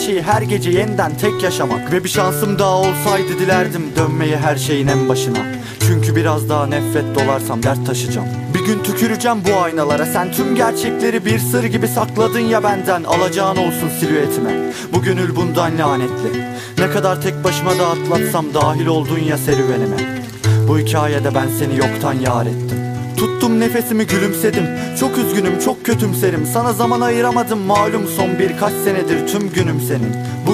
şeyi her gece yeniden tek yaşamak. Ve bir şansım daha olsaydı dilerdim dönmeyi her şeyin en başına. Çünkü biraz daha nefret dolarsam dert taşıyacağım. Bir gün tüküreceğim bu aynalara. Sen tüm gerçekleri bir sır gibi sakladın ya benden. Alacağın olsun silüetime. Bu gönül bundan lanetli. Ne kadar tek başıma da atlatsam dahil oldun ya serüvenime. Bu hikayede ben seni yoktan yar ettim. Tuttum nefesimi gülümsedim. Çok üzgünüm çok kötümserim. Sana zaman ayıramadım malum son birkaç senedir tüm günüm senin.